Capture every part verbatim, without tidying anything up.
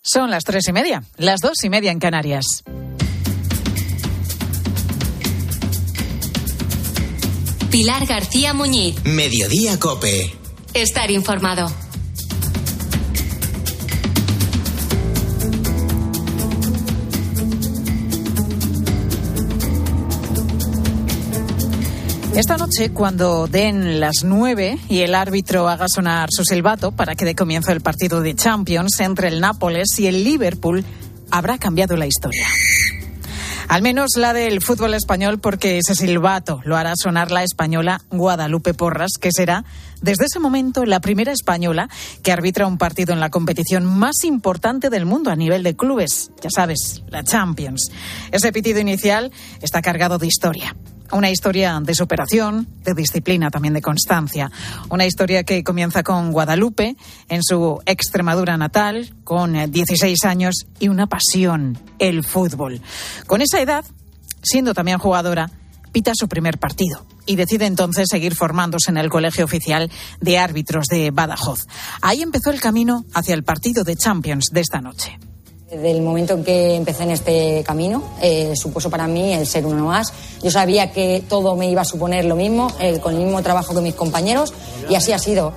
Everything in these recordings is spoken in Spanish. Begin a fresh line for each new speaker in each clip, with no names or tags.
Son las tres y media, las dos y media en Canarias.
Pilar García Muñiz.
Mediodía COPE.
Estar informado.
Esta noche, cuando den las nueve y el árbitro haga sonar su silbato para que dé comienzo el partido de Champions entre el Nápoles y el Liverpool, habrá cambiado la historia. Al menos la del fútbol español, porque ese silbato lo hará sonar la española Guadalupe Porras, que será, desde ese momento, la primera española que arbitra un partido en la competición más importante del mundo a nivel de clubes. Ya sabes, la Champions. Ese pitido inicial está cargado de historia. Una historia de superación, de disciplina, también de constancia. Una historia que comienza con Guadalupe, en su Extremadura natal, con dieciséis años y una pasión, el fútbol. Con esa edad, siendo también jugadora, pita su primer partido y decide entonces seguir formándose en el Colegio Oficial de Árbitros de Badajoz. Ahí empezó el camino hacia el partido de Champions de esta noche.
Desde el momento en que empecé en este camino, eh, supuso para mí el ser uno más. Yo sabía que todo me iba a suponer lo mismo, eh, con el mismo trabajo que mis compañeros, y así ha sido.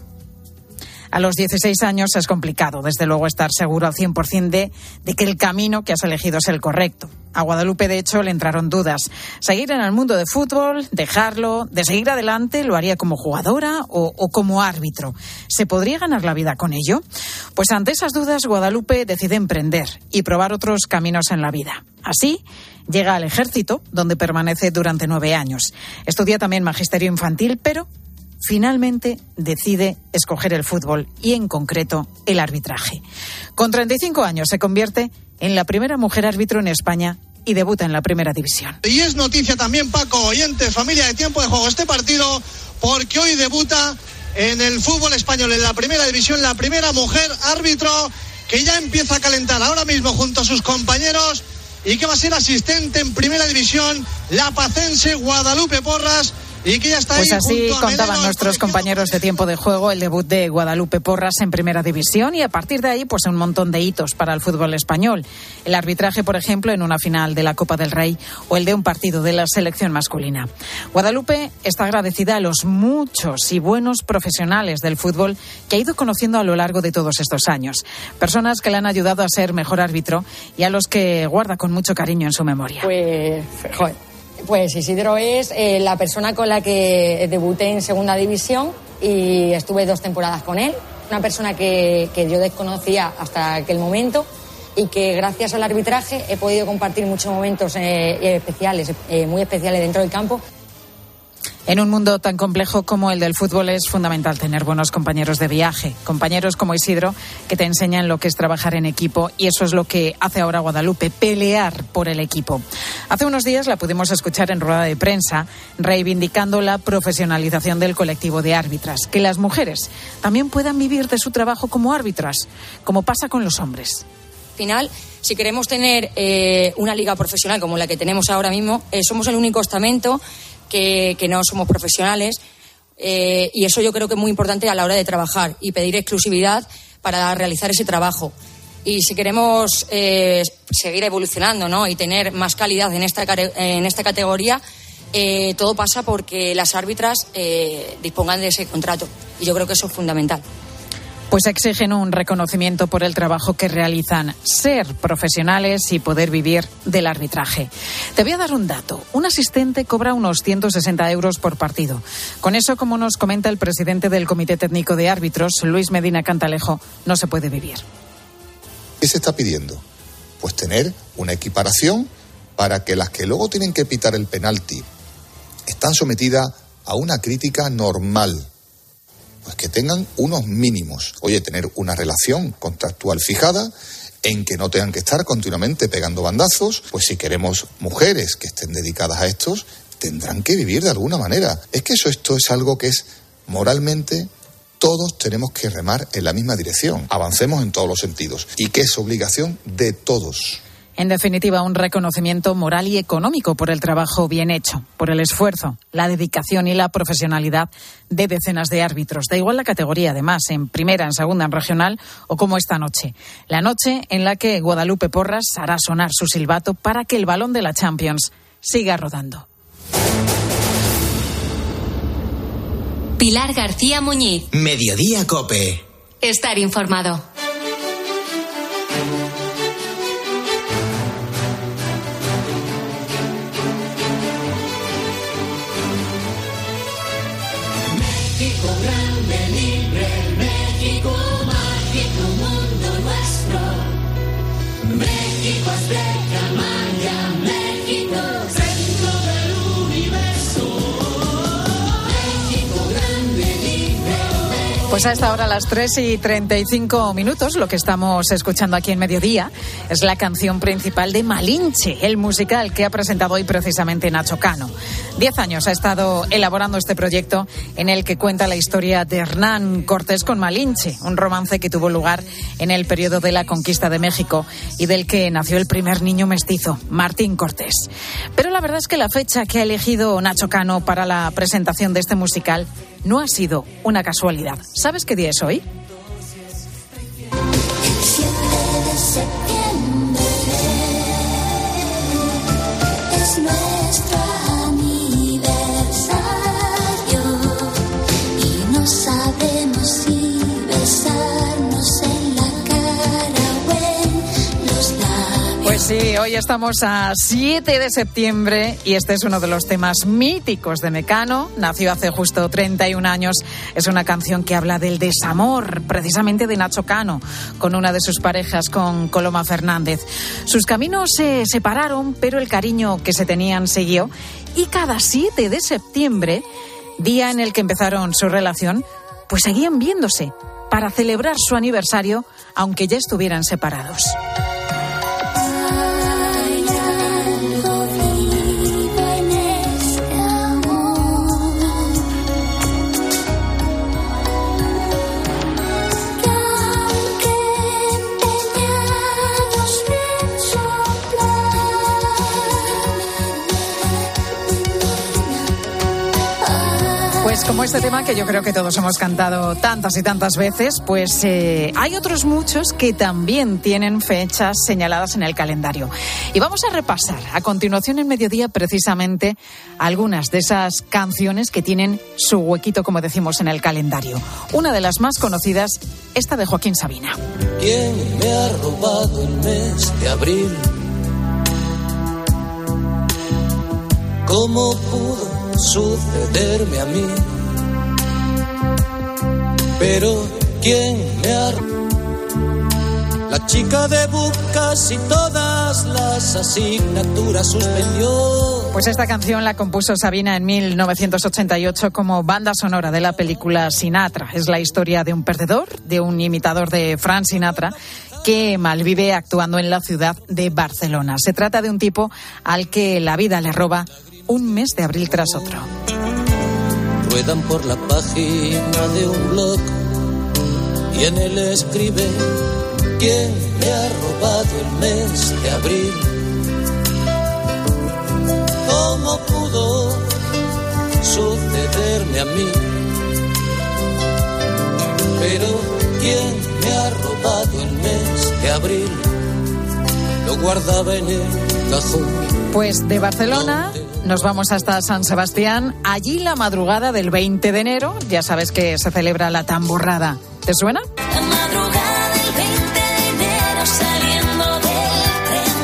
A los dieciséis años es complicado, desde luego, estar seguro al cien por ciento de, de que el camino que has elegido es el correcto. A Guadalupe, de hecho, le entraron dudas. ¿Seguir en el mundo de fútbol? ¿Dejarlo? ¿De seguir adelante? ¿Lo haría como jugadora o, o como árbitro? ¿Se podría ganar la vida con ello? Pues ante esas dudas, Guadalupe decide emprender y probar otros caminos en la vida. Así, llega al ejército, donde permanece durante nueve años. Estudia también magisterio infantil, pero finalmente decide escoger el fútbol y, en concreto, el arbitraje. Con treinta y cinco años se convierte en la primera mujer árbitro en España y debuta en la primera división.
Y es noticia también, Paco, oyentes, familia de Tiempo de Juego, este partido, porque hoy debuta en el fútbol español, en la primera división, la primera mujer árbitro que ya empieza a calentar ahora mismo junto a sus compañeros y que va a ser asistente en primera división, la pacense Guadalupe Porras. Y que ya está
pues
ahí
así
junto a
contaban
Melero,
nuestros compañeros de Tiempo de Juego el debut de Guadalupe Porras en Primera División, y a partir de ahí pues un montón de hitos para el fútbol español. El arbitraje, por ejemplo, en una final de la Copa del Rey o el de un partido de la selección masculina. Guadalupe está agradecida a los muchos y buenos profesionales del fútbol que ha ido conociendo a lo largo de todos estos años. Personas que le han ayudado a ser mejor árbitro y a los que guarda con mucho cariño en su memoria.
Pues, joder. Pues Isidro es eh, la persona con la que debuté en segunda división y estuve dos temporadas con él. Una persona que, que yo desconocía hasta aquel momento y que gracias al arbitraje he podido compartir muchos momentos eh, especiales, eh, muy especiales dentro del campo.
En un mundo tan complejo como el del fútbol es fundamental tener buenos compañeros de viaje, compañeros como Isidro que te enseñan lo que es trabajar en equipo, y eso es lo que hace ahora Guadalupe, pelear por el equipo. Hace unos días la pudimos escuchar en rueda de prensa reivindicando la profesionalización del colectivo de árbitras, que las mujeres también puedan vivir de su trabajo como árbitras, como pasa con los hombres.
Al final, si queremos tener eh, una liga profesional como la que tenemos ahora mismo, eh, somos el único estamento Que, que no somos profesionales, eh, y eso yo creo que es muy importante a la hora de trabajar y pedir exclusividad para realizar ese trabajo. Y si queremos eh, seguir evolucionando, ¿no?, y tener más calidad en esta, en esta categoría, eh, todo pasa porque las árbitras eh, dispongan de ese contrato, y yo creo que eso es fundamental.
Pues exigen un reconocimiento por el trabajo que realizan, ser profesionales y poder vivir del arbitraje. Te voy a dar un dato. Un asistente cobra unos ciento sesenta euros por partido. Con eso, como nos comenta el presidente del Comité Técnico de Árbitros, Luis Medina Cantalejo, no se puede vivir.
¿Qué se está pidiendo? Pues tener una equiparación para que las que luego tienen que pitar el penalti están sometidas a una crítica normal. Pues que tengan unos mínimos. Oye, tener una relación contractual fijada en que no tengan que estar continuamente pegando bandazos. Pues si queremos mujeres que estén dedicadas a estos, tendrán que vivir de alguna manera. Es que eso, esto es algo que es moralmente, todos tenemos que remar en la misma dirección. Avancemos en todos los sentidos. Y que es obligación de todos.
En definitiva, un reconocimiento moral y económico por el trabajo bien hecho, por el esfuerzo, la dedicación y la profesionalidad de decenas de árbitros. Da igual la categoría, además, en primera, en segunda, en regional o como esta noche. La noche en la que Guadalupe Porras hará sonar su silbato para que el balón de la Champions siga rodando.
Pilar García Muñiz.
Mediodía COPE.
Estar informado.
México grande, libre, México mágico, mundo nuestro. México azteca, maya, México, centro del universo. México grande, libre, México.
Pues a esta hora, a las tres y treinta y cinco minutos, lo que estamos escuchando aquí en Mediodía es la canción principal de Malinche, el musical que ha presentado hoy precisamente Nacho Cano. Diez años ha estado elaborando este proyecto en el que cuenta la historia de Hernán Cortés con Malinche, un romance que tuvo lugar en el periodo de la conquista de México y del que nació el primer niño mestizo, Martín Cortés. Pero la verdad es que la fecha que ha elegido Nacho Cano para la presentación de este musical no ha sido una casualidad. ¿Sabes qué día es hoy?
siete de septiembre es nuestro aniversario y no sabemos si besarnos en la cara o en los labios.
Pues sí, hoy estamos a siete de septiembre y este es uno de los temas míticos de Mecano. Nació hace justo treinta y un años. Es una canción que habla del desamor, precisamente de Nacho Cano, con una de sus parejas, con Coloma Fernández. Sus caminos se separaron, pero el cariño que se tenían siguió. Y cada siete de septiembre, día en el que empezaron su relación, pues seguían viéndose para celebrar su aniversario, aunque ya estuvieran separados.
Hay algo vivo en este amor que aunque empeñados en soplar.
Pues como este tema que yo creo que todos hemos cantado tantas y tantas veces, pues eh, hay otros muchos que también tienen fechas señaladas en el calendario. Y vamos a repasar a continuación en Mediodía precisamente algunas de esas canciones que tienen su huequito, como decimos, en el calendario. Una de las más conocidas, esta de Joaquín Sabina.
¿Quién me ha robado el mes de abril? ¿Cómo pudo sucederme a mí? Pero ¿quién me ha robado? La chica de casi todas las asignaturas suspendió.
Pues esta canción la compuso Sabina en mil novecientos ochenta y ocho como banda sonora de la película Sinatra. Es la historia de un perdedor, de un imitador de Frank Sinatra, que malvive actuando en la ciudad de Barcelona. Se trata de un tipo al que la vida le roba un mes de abril tras otro.
Ruedan por la página de un blog y en él escribe: ¿quién me ha robado el mes de abril? ¿Cómo pudo sucederme a mí? Pero ¿quién me ha robado el mes de abril? Lo guardaba en el cajón.
Pues de Barcelona nos vamos hasta San Sebastián. Allí la madrugada del veinte de enero, ya sabes que se celebra la tamborrada. ¿Te suena?
La madrugada del veinte de enero saliendo del tren,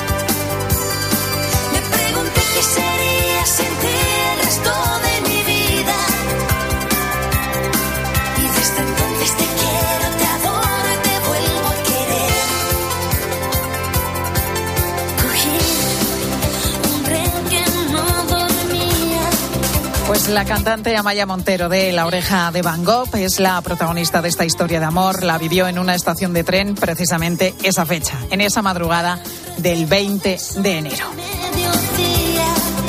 me pregunté qué sería sin ti el resto de mi vida. Y desde entonces te quiero, te adoro y te vuelvo a querer. Cogí un tren que no dormía.
Pues la cantante Amaya Montero de La Oreja de Van Gogh es la protagonista de esta historia de amor. La vivió en una estación de tren precisamente esa fecha, en esa madrugada del veinte de enero.
Mediodía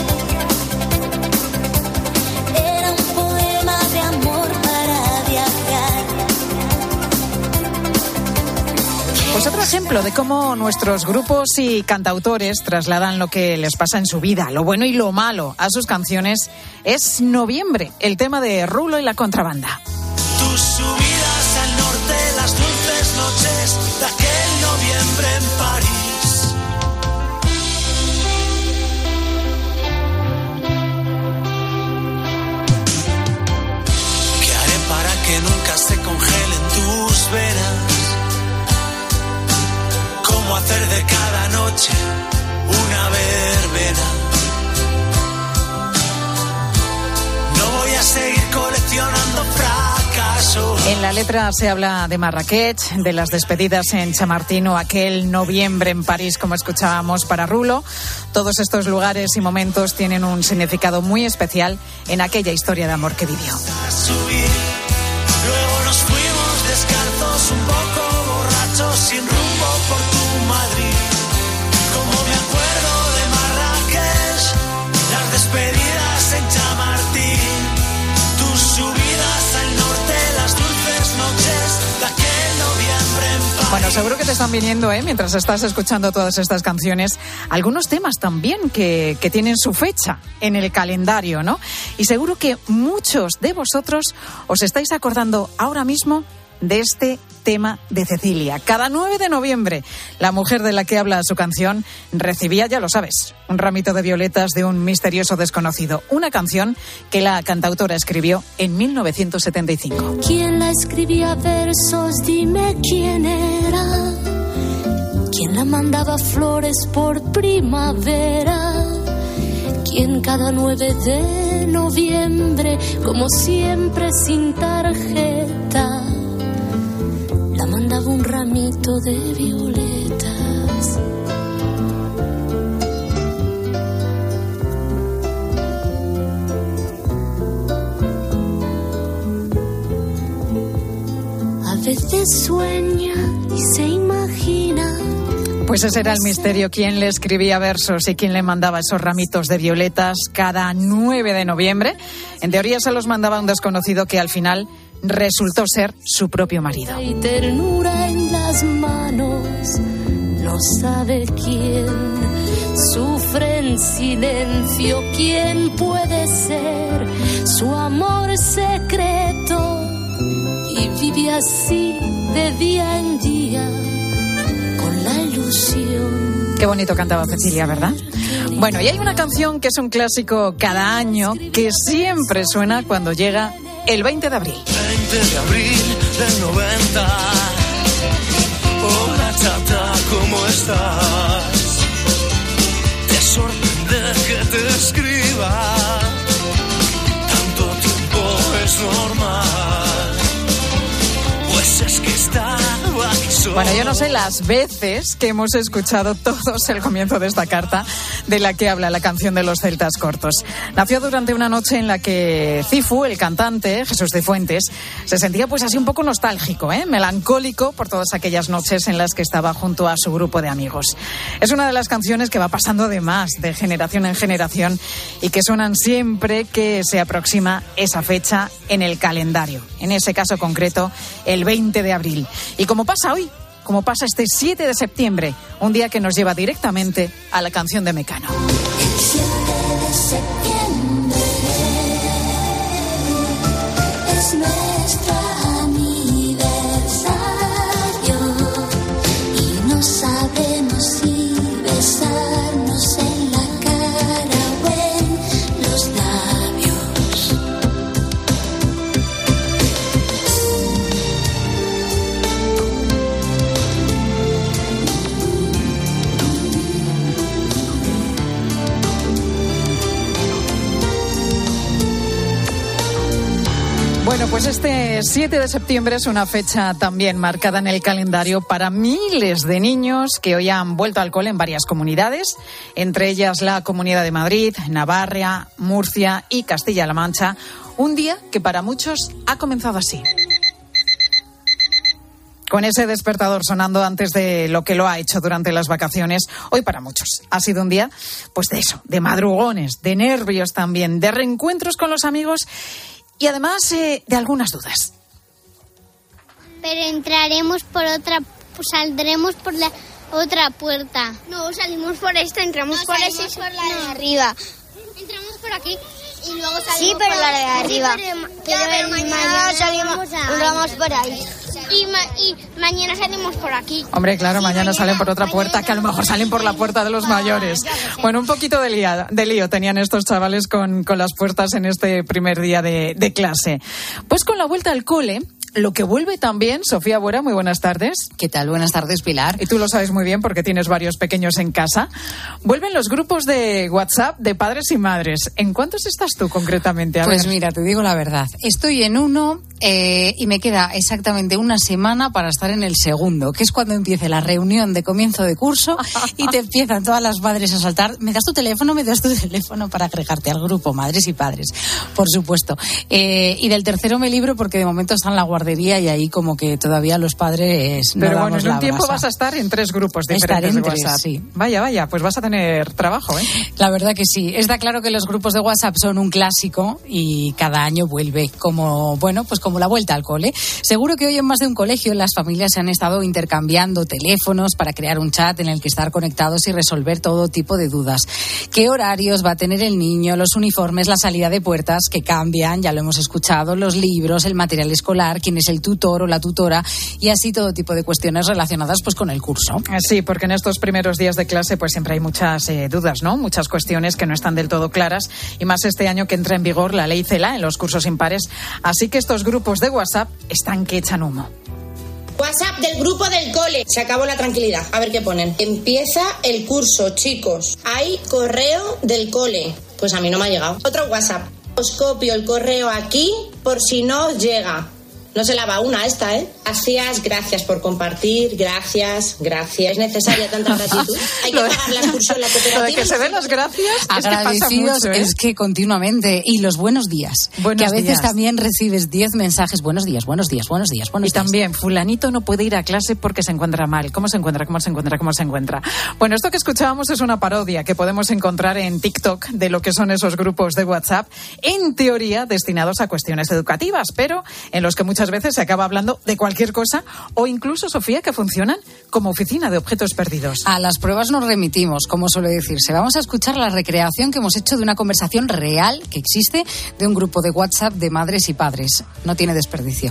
era un poema de amor para viajar.
Pues otro ejemplo de cómo nuestros grupos y cantautores trasladan lo que les pasa en su vida, lo bueno y lo malo, a sus canciones es Noviembre, el tema de Rulo y la Contrabanda.
Tus subidas al norte, las dulces noches de aquel noviembre en París. ¿Qué haré para que nunca se congelen tus venas? ¿Cómo hacer de cada noche una verbena? No voy a seguir coleccionando fracasos.
En la letra se habla de Marrakech, de las despedidas en Chamartín o aquel noviembre en París, como escuchábamos para Rulo. Todos estos lugares y momentos tienen un significado muy especial en aquella historia de amor que vivió.
Subir. Luego nos fuimos descalzos, un poco borrachos, sin rumbo por tu Madrid. Como me acuerdo de Marrakech, las despedidas en Chamartín, tus subidas al norte, las dulces noches de aquel noviembre en París.
Bueno, seguro que te están viniendo, ¿eh? Mientras estás escuchando todas estas canciones, algunos temas también que, que tienen su fecha en el calendario, ¿no? Y seguro que muchos de vosotros os estáis acordando ahora mismo de este tema de Cecilia. Cada nueve de noviembre, la mujer de la que habla su canción recibía, ya lo sabes, un ramito de violetas de un misterioso desconocido. Una canción que la cantautora escribió en mil novecientos setenta y cinco.
¿Quién la escribía versos? Dime quién era. ¿Quién la mandaba flores por primavera? ¿Quién cada nueve de noviembre, como siempre sin tarjeta, la mandaba un ramito de violetas? A veces sueña y se imagina.
Pues ese era el misterio, quién le escribía versos y quién le mandaba esos ramitos de violetas cada nueve de noviembre. En teoría se los mandaba un desconocido que al final resultó ser su propio marido.
Y ternura en las manos, no sabe quién sufre en silencio, quién puede ser su amor secreto, y vive así de día en día con la ilusión.
Qué bonito cantaba Cecilia, ¿verdad? Bueno, y hay una canción que es un clásico cada año que siempre suena cuando llega el veinte de abril.
veinte de abril del noventa. Hola chata, ¿cómo estás? Te sorprende que te escriba. Tanto tiempo es normal. Pues es que estaba aquí solo.
Bueno, yo no sé las veces que hemos escuchado todos el comienzo de esta carta de la que habla la canción de los celtas cortos. Nació durante una noche en la que Cifu, el cantante, Jesús Cifuentes, se sentía pues así un poco nostálgico, ¿eh? melancólico por todas aquellas noches en las que estaba junto a su grupo de amigos. Es una de las canciones que va pasando de más, de generación en generación, y que suenan siempre que se aproxima esa fecha en el calendario. En ese caso concreto, el veinte de abril. Y como pasa hoy, como pasa este siete de septiembre, un día que nos lleva directamente a la canción de Mecano.
El siete de septiembre es nuestro aniversario y no sabemos si besarnos en la cara o en los labios.
Bueno, pues este siete de septiembre es una fecha también marcada en el calendario para miles de niños que hoy han vuelto al cole en varias comunidades, entre ellas la Comunidad de Madrid, Navarra, Murcia y Castilla-La Mancha. Un día que para muchos ha comenzado así, con ese despertador sonando antes de lo que lo ha hecho durante las vacaciones. Hoy para muchos ha sido un día, pues de eso, de madrugones, de nervios también, de reencuentros con los amigos y además eh, de algunas dudas.
Pero entraremos por otra pues saldremos por la otra puerta. No, salimos por esta, entramos no, por esa y por la no. de arriba. Entramos por aquí y luego salimos. Sí, pero por la de arriba. Sí, pero, pero, pero mañana, mañana salimos, vamos por ahí. Y, ma- y mañana salimos por aquí.
Hombre, claro, sí, mañana, mañana salen por otra puerta, que a lo mejor salen por la puerta de los mayores. Bueno, un poquito de, lía, de lío tenían estos chavales con, con las puertas en este primer día de, de clase. Pues con la vuelta al cole, lo que vuelve también, Sofía Buera, muy buenas tardes.
¿Qué tal? Buenas tardes, Pilar.
Y tú lo sabes muy bien porque tienes varios pequeños en casa. Vuelven los grupos de WhatsApp de padres y madres. ¿En cuántos estás tú concretamente? A
pues
ver.
Mira, te digo la verdad. Estoy en uno eh, y me queda exactamente una semana para estar en el segundo, que es cuando empiece la reunión de comienzo de curso y te empiezan todas las madres a saltar. ¿Me das tu teléfono? ¿Me das tu teléfono para agregarte al grupo? Madres y padres, por supuesto. Eh, y del tercero me libro porque de momento está en la guardería y ahí como que todavía los padres no
Pero bueno, en un
la
tiempo
brasa.
vas a estar en tres grupos diferentes
Estaré en
de
tres,
WhatsApp.
Sí.
Vaya, vaya, pues vas a tener trabajo, ¿eh?
La verdad que sí. Está claro que los grupos de WhatsApp son un clásico y cada año vuelve como, bueno, pues como la vuelta al cole. Seguro que hoy en más de un colegio las familias se han estado intercambiando teléfonos para crear un chat en el que estar conectados y resolver todo tipo de dudas. ¿Qué horarios va a tener el niño? Los uniformes, la salida de puertas que cambian, ya lo hemos escuchado, los libros, el material escolar, quién es el tutor o la tutora y así todo tipo de cuestiones relacionadas pues con el curso.
Sí, porque en estos primeros días de clase pues siempre hay muchas eh, dudas, ¿no? Muchas cuestiones que no están del todo claras y más este año que entra en vigor la ley CELA en los cursos impares. Así que estos grupos de WhatsApp están que echan humo.
WhatsApp del grupo del cole. Se acabó la tranquilidad. A ver qué ponen. Empieza el curso, chicos. Hay correo del cole. Pues a mí no me ha llegado. Otro WhatsApp. Os copio el correo aquí por si no os llega. No se lava una esta, ¿eh? Gracias, gracias por compartir, gracias, gracias. ¿Es necesaria tanta gratitud? Hay que pagar la excursión, la cooperativa.
Lo de que se den las gracias
agradecidos
es que pasa mucho, ¿eh?
Es que continuamente. Y los buenos días.
Buenos
que a veces
días.
También recibes diez mensajes. Buenos días, buenos días, buenos días, buenos
y
días.
Y también, fulanito no puede ir a clase porque se encuentra mal. ¿Cómo se encuentra? ¿Cómo se encuentra? ¿Cómo se encuentra? Bueno, esto que escuchábamos es una parodia que podemos encontrar en TikTok de lo que son esos grupos de WhatsApp, en teoría destinados a cuestiones educativas, pero en los que muchas veces se acaba hablando de cualquier cosa o incluso, Sofía, que funcionan como oficina de objetos perdidos.
A las pruebas nos remitimos, como suele decirse. Vamos a escuchar la recreación que hemos hecho de una conversación real que existe de un grupo de WhatsApp de madres y padres. No tiene desperdicio.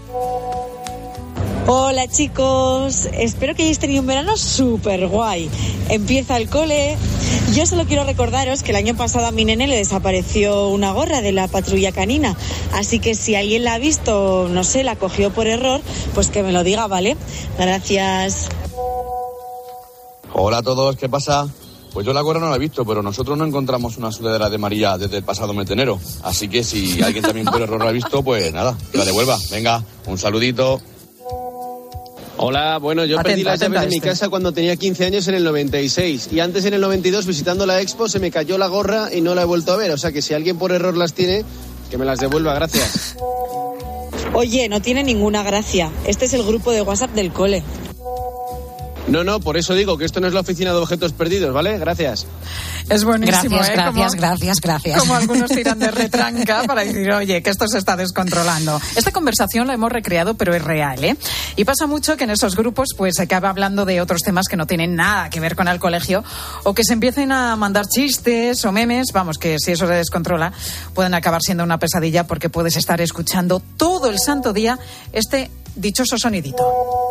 Hola chicos, espero que hayáis tenido un verano súper guay. Empieza el cole. Yo solo quiero recordaros que el año pasado a mi nene le desapareció una gorra de la patrulla canina. Así que si alguien la ha visto, no sé, la cogió por error, pues que me lo diga, ¿vale? Gracias.
Hola a todos, ¿qué pasa? Pues yo la gorra no la he visto, pero nosotros no encontramos una sudadera de María desde el pasado mes de enero. Así que si alguien también por error la ha visto, pues nada, que la devuelva. Venga, un saludito.
Hola, bueno, yo
atenta,
perdí las llaves de mi
este.
casa cuando tenía quince años en el noventa y seis y antes en el noventa y dos visitando la Expo se me cayó la gorra y no la he vuelto a ver, o sea que si alguien por error las tiene, que me las devuelva, gracias.
Oye, no tiene ninguna gracia, este es el grupo de WhatsApp del cole.
No, no, por eso digo que esto no es la oficina de objetos perdidos, ¿vale? Gracias.
Es buenísimo,
Gracias,
¿eh?
gracias,
como,
gracias, gracias.
Como algunos tiran de retranca para decir, oye, que esto se está descontrolando. Esta conversación la hemos recreado, pero es real, ¿eh? Y pasa mucho que en esos grupos pues se acaba hablando de otros temas que no tienen nada que ver con el colegio o que se empiecen a mandar chistes o memes, vamos, que si eso se descontrola pueden acabar siendo una pesadilla porque puedes estar escuchando todo el santo día este dichoso sonidito.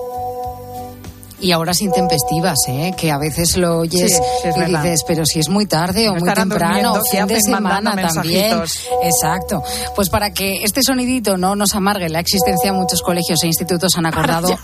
Y ahora sin tempestivas, ¿eh? Que a veces lo oyes
sí, sí,
y
verdad.
Dices, pero si es muy tarde o
Me
muy temprano, o fin de semana también. Exacto. Pues para que este sonidito no nos amargue la existencia, muchos colegios e institutos han acordado...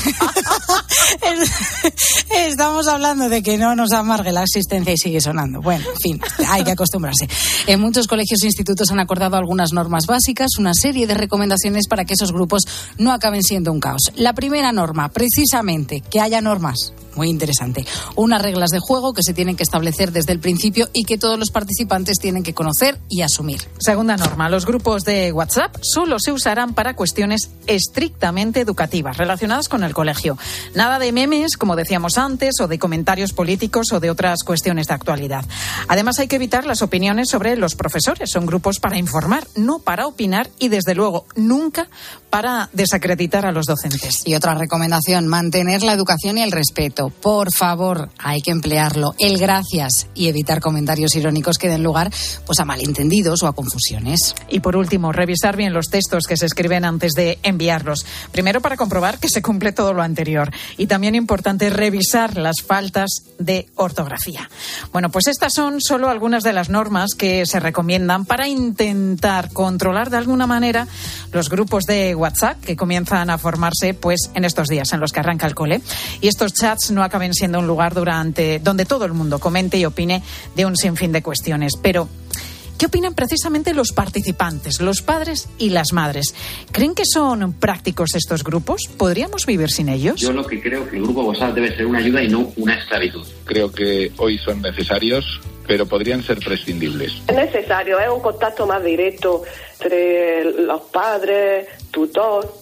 Estamos hablando de que no nos amargue la existencia y sigue sonando. Bueno, en fin, hay que acostumbrarse. En muchos colegios e institutos han acordado algunas normas básicas, una serie de recomendaciones para que esos grupos no acaben siendo un caos. La primera norma, precisamente, que haya normas. muy interesante. Unas reglas de juego que se tienen que establecer desde el principio y que todos los participantes tienen que conocer y asumir.
Segunda norma, los grupos de WhatsApp solo se usarán para cuestiones estrictamente educativas, relacionadas con el colegio. Nada de memes, como decíamos antes, o de comentarios políticos o de otras cuestiones de actualidad. Además, hay que evitar las opiniones sobre los profesores. Son grupos para informar, no para opinar y, desde luego, nunca para desacreditar a los docentes.
Y otra recomendación, mantener la educación y el respeto. Por favor, hay que emplearlo. El gracias y evitar comentarios irónicos que den lugar pues, a malentendidos o a confusiones.
Y por último, revisar bien los textos que se escriben antes de enviarlos. Primero, para comprobar que se cumple todo lo anterior. Y también importante revisar las faltas de ortografía. Bueno, pues estas son solo algunas de las normas que se recomiendan para intentar controlar de alguna manera los grupos de WhatsApp que comienzan a formarse pues en estos días en los que arranca el cole. Y estos chats no acaben siendo un lugar durante donde todo el mundo comente y opine de un sinfín de cuestiones. Pero ¿qué opinan precisamente los participantes, los padres y las madres? ¿Creen que son prácticos estos grupos? ¿Podríamos vivir sin ellos?
Yo lo que creo que el grupo WhatsApp debe ser una ayuda y no una esclavitud.
Creo que hoy son necesarios, pero podrían ser prescindibles.
Es necesario, es un contacto más directo entre los padres, tutor.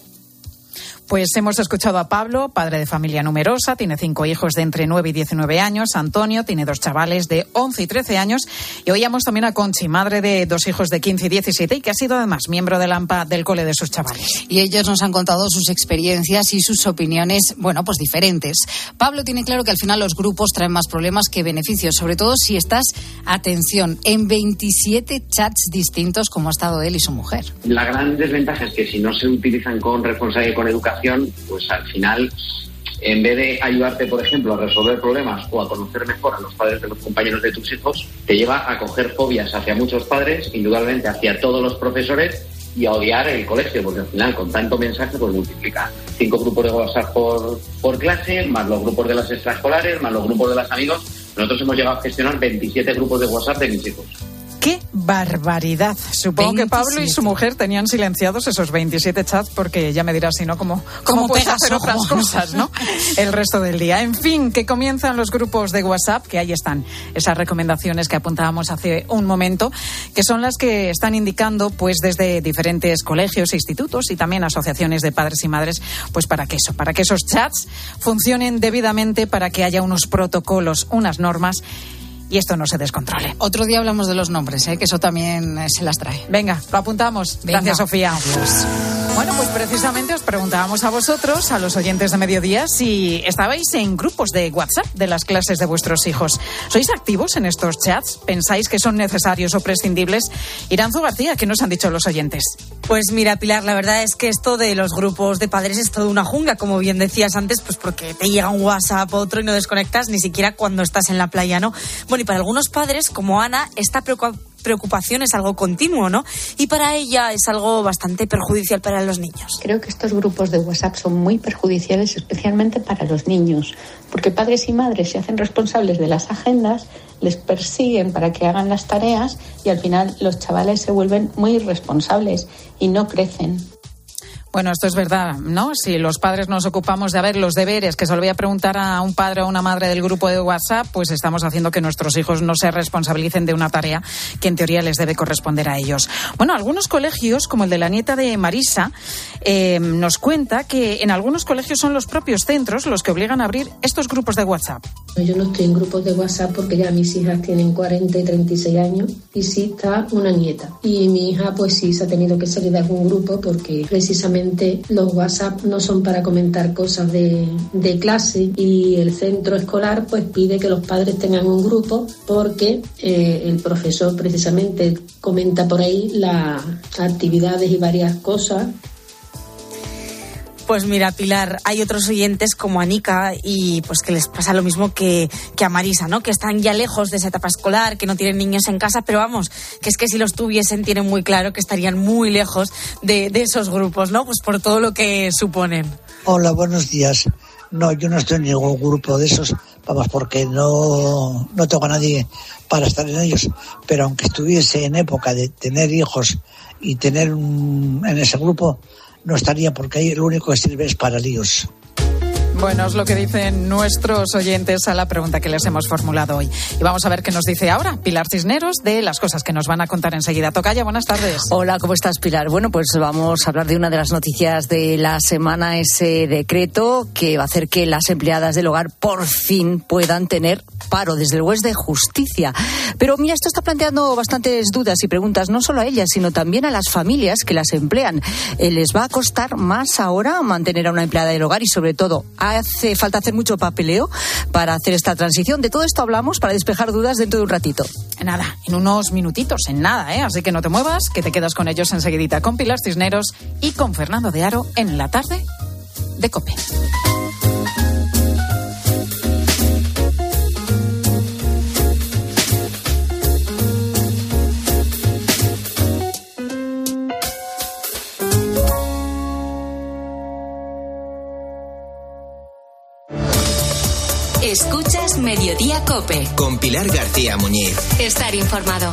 Pues hemos escuchado a Pablo, padre de familia numerosa, tiene cinco hijos de entre nueve y diecinueve años. Antonio tiene dos chavales de once y trece años. Y oíamos también a Conchi, madre de dos hijos de quince y diecisiete y que ha sido además miembro del A M P A del cole de sus chavales.
Y ellos nos han contado sus experiencias y sus opiniones, bueno, pues diferentes. Pablo tiene claro que al final los grupos traen más problemas que beneficios, sobre todo si estás, atención, en veintisiete chats distintos como ha estado él y su mujer.
La gran desventaja es que si no se utilizan con responsabilidad y con educación, pues al final, en vez de ayudarte, por ejemplo, a resolver problemas o a conocer mejor a los padres de los compañeros de tus hijos, te lleva a coger fobias hacia muchos padres, indudablemente hacia todos los profesores y a odiar el colegio, porque al final con tanto mensaje pues multiplica cinco grupos de WhatsApp por, por clase, más los grupos de las extraescolares, más los grupos de los amigos. Nosotros hemos llegado a gestionar veintisiete grupos de WhatsApp de mis hijos.
¡Qué barbaridad! Supongo veintisiete. Que Pablo y su mujer tenían silenciados esos veintisiete chats porque ya me dirás si no cómo, cómo puedes hacer otras cosas, ¿no? El resto del día. En fin, que comienzan los grupos de WhatsApp, que ahí están esas recomendaciones que apuntábamos hace un momento, que son las que están indicando pues desde diferentes colegios e institutos y también asociaciones de padres y madres, pues para que eso, para que esos chats funcionen debidamente, para que haya unos protocolos, unas normas y esto no se descontrole.
Otro día hablamos de los nombres, ¿eh? Que eso también eh, se las trae.
Venga, lo apuntamos. Venga. Gracias, Sofía.
Adiós.
Bueno, pues precisamente os preguntábamos a vosotros, a los oyentes de Mediodía, si estabais en grupos de WhatsApp de las clases de vuestros hijos. ¿Sois activos en estos chats? ¿Pensáis que son necesarios o prescindibles? Iranzu García, ¿qué nos han dicho los oyentes?
Pues mira, Pilar, la verdad es que esto de los grupos de padres es toda una jungla, como bien decías antes, pues porque te llega un WhatsApp otro y no desconectas ni siquiera cuando estás en la playa, ¿no? Bueno, y para algunos padres, como Ana, esta preocupación es algo continuo, ¿no? Y para ella es algo bastante perjudicial para los niños.
Creo que estos grupos de WhatsApp son muy perjudiciales, especialmente para los niños, porque padres y madres se hacen responsables de las agendas, les persiguen para que hagan las tareas y al final los chavales se vuelven muy irresponsables y no crecen.
Bueno, esto es verdad, ¿no? Si los padres nos ocupamos de a ver los deberes que se lo voy a preguntar a un padre o una madre del grupo de WhatsApp, pues estamos haciendo que nuestros hijos no se responsabilicen de una tarea que en teoría les debe corresponder a ellos. Bueno, algunos colegios, como el de la nieta de Marisa, eh, nos cuenta que en algunos colegios son los propios centros los que obligan a abrir estos grupos de WhatsApp.
Yo no estoy en grupos de WhatsApp porque ya mis hijas tienen cuarenta y treinta y seis años y sí está una nieta. Y mi hija pues sí se ha tenido que salir de algún grupo porque precisamente los WhatsApp no son para comentar cosas de, de clase y el centro escolar pues pide que los padres tengan un grupo porque eh, el profesor precisamente comenta por ahí las actividades y varias cosas.
Pues mira, Pilar, hay otros oyentes como Anika y pues que les pasa lo mismo que, que a Marisa, ¿no? Que están ya lejos de esa etapa escolar, que no tienen niños en casa, pero vamos, que es que si los tuviesen tienen muy claro que estarían muy lejos de, de esos grupos, ¿no? Pues por todo lo que suponen.
Hola, buenos días. No, yo no estoy en ningún grupo de esos, vamos, porque no, no tengo a nadie para estar en ellos, pero aunque estuviese en época de tener hijos y tener un, en ese grupo, no estaría porque ahí lo único que sirve es para líos.
Bueno, es lo que dicen nuestros oyentes a la pregunta que les hemos formulado hoy. Y vamos a ver qué nos dice ahora Pilar Cisneros de las cosas que nos van a contar enseguida. Tocaya, buenas tardes.
Hola, ¿cómo estás, Pilar? Bueno, pues vamos a hablar de una de las noticias de la semana, ese decreto que va a hacer que las empleadas del hogar por fin puedan tener paro desde el juez de justicia. Pero mira, esto está planteando bastantes dudas y preguntas, no solo a ellas, sino también a las familias que las emplean. Eh, ¿Les va a costar más ahora mantener a una empleada del hogar? Y sobre todo, ¿hace falta hacer mucho papeleo para hacer esta transición? De todo esto hablamos para despejar dudas dentro de un ratito.
Nada, en unos minutitos, en nada, ¿eh? Así que no te muevas, que te quedas con ellos enseguidita, con Pilar Cisneros y con Fernando de Aro en la tarde de COPE.
Escuchas Mediodía COPE.
Con Pilar García Muñiz.
Estar informado.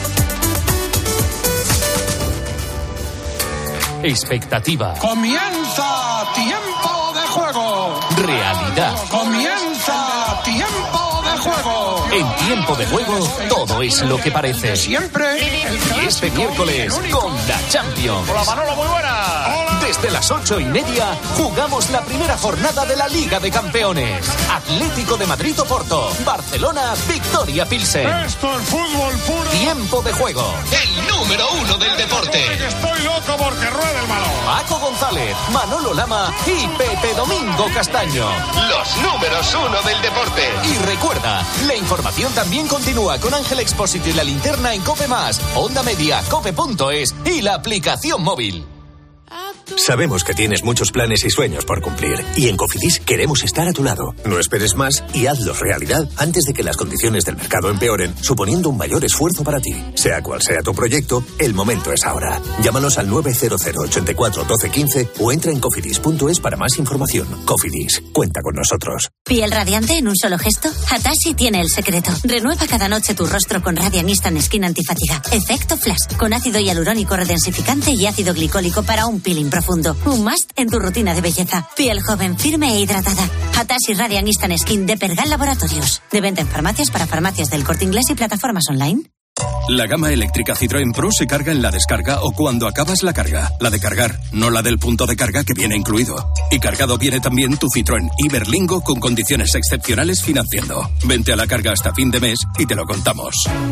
Expectativa.
Comienza tiempo de juego.
Realidad.
Comienza tiempo de juego.
En tiempo de juego, todo es lo que parece.
Siempre.
Y este miércoles, con la Champions.
Hola, Manolo, muy buena.
Desde las ocho y media, jugamos la primera jornada de la Liga de Campeones. Atlético de Madrid Oporto, Barcelona, Victoria Pilsen.
Esto es fútbol puro.
Tiempo de juego.
El número uno del deporte.
Estoy loco porque rueda el balón.
Paco González, Manolo Lama y Pepe Domingo Castaño.
Los números uno del deporte.
Y recuerda, la información también continúa con Ángel Expósito y la linterna en COPE Más, Onda Media, cope punto es y la aplicación móvil.
Sabemos que tienes muchos planes y sueños por cumplir y en Cofidis queremos estar a tu lado. No esperes más y hazlos realidad antes de que las condiciones del mercado empeoren, suponiendo un mayor esfuerzo para ti. Sea cual sea tu proyecto, el momento es ahora. Llámanos al nueve cero cero, ocho cuatro, uno dos uno cinco o entra en cofidis punto es para más información. Cofidis, cuenta con nosotros.
¿Piel radiante en un solo gesto? Hatashi tiene el secreto. Renueva cada noche tu rostro con Radiant Instant Skin Antifatiga. Efecto Flash, con ácido hialurónico redensificante y ácido glicólico para un peeling profundo. Un must en tu rutina de belleza. Piel joven, firme e hidratada. Hatashi Radiant Instant Skin de Pergal Laboratorios. De venta en farmacias para farmacias del Corte Inglés y plataformas online.
La gama eléctrica Citroën Pro se carga en la descarga o cuando acabas la carga. La de cargar, no la del punto de carga que viene incluido. Y cargado viene también tu Citroën Iberlingo con condiciones excepcionales financiando. Vente a la carga hasta fin de mes y te lo contamos.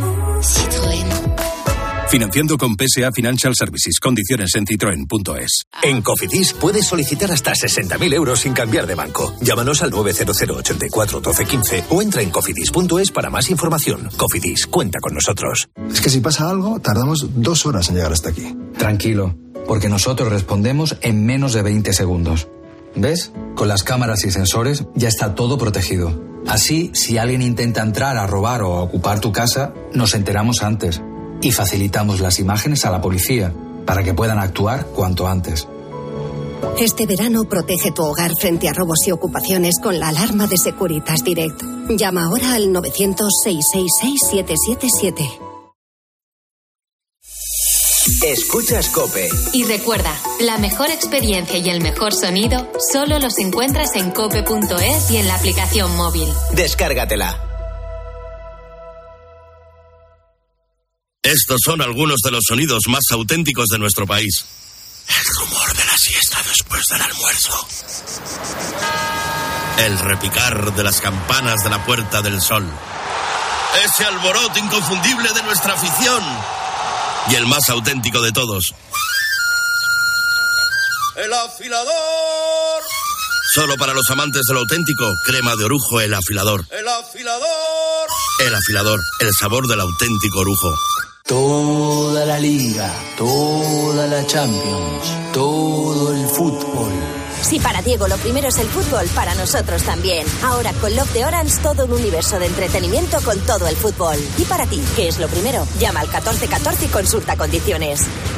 Citroën.
Financiando con P S A Financial Services. Condiciones en citroen punto es.
En Cofidis puedes solicitar hasta sesenta mil euros sin cambiar de banco. Llámanos al nueve cero cero, ocho cuatro, uno dos uno cinco o entra en cofidis punto es para más información. Cofidis, cuenta con nosotros.
Es que si pasa algo, tardamos dos horas en llegar hasta aquí.
Tranquilo, porque nosotros respondemos en menos de veinte segundos. ¿Ves? Con las cámaras y sensores ya está todo protegido. Así, si alguien intenta entrar a robar o a ocupar tu casa, nos enteramos antes. Y facilitamos las imágenes a la policía para que puedan actuar cuanto antes.
Este verano protege tu hogar frente a robos y ocupaciones con la alarma de Securitas Direct. Llama ahora al novecientos, seiscientos sesenta y seis, siete siete siete.
Escuchas COPE.
Y recuerda, la mejor experiencia y el mejor sonido solo los encuentras en cope punto es y en la aplicación móvil.
Descárgatela.
Estos son algunos de los sonidos más auténticos de nuestro país. El rumor de la siesta después del almuerzo. El repicar de las campanas de la Puerta del Sol. Ese alboroto inconfundible de nuestra afición. Y el más auténtico de todos. ¡El afilador! Solo para los amantes de lo auténtico, crema de orujo El Afilador. ¡El afilador! El Afilador, el sabor del auténtico orujo.
Toda la liga, toda la Champions, todo el fútbol.
Si para Diego lo primero es el fútbol, para nosotros también. Ahora con Love de Orange, todo un universo de entretenimiento con todo el fútbol. Y para ti, ¿qué es lo primero? Llama al catorce catorce y consulta condiciones.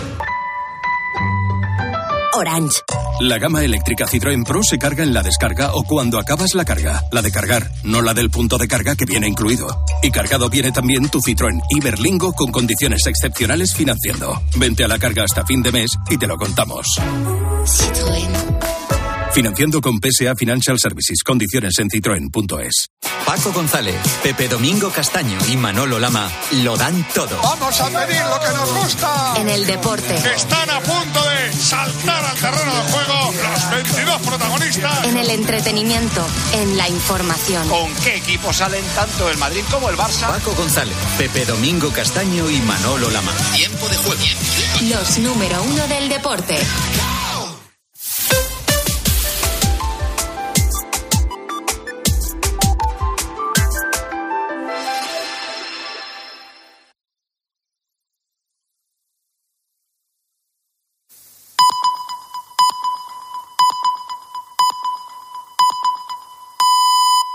Orange.
La gama eléctrica Citroën Pro se carga en la descarga o cuando acabas la carga. La de cargar, no la del punto de carga que viene incluido. Y cargado viene también tu Citroën Iberlingo con condiciones excepcionales financiando. Vente a la carga hasta fin de mes y te lo contamos.
Citroën.
Financiando con P S A Financial Services. Condiciones en citroen punto es.
Paco González, Pepe Domingo Castaño y Manolo Lama lo dan todo.
Vamos a pedir lo que nos gusta.
En el deporte.
Están a punto de saltar al terreno de juego los veintidós protagonistas.
En el entretenimiento. En la información.
¿Con qué equipos salen tanto el Madrid como el Barça?
Paco González, Pepe Domingo Castaño y Manolo Lama. Tiempo de juego.
Los número uno del deporte.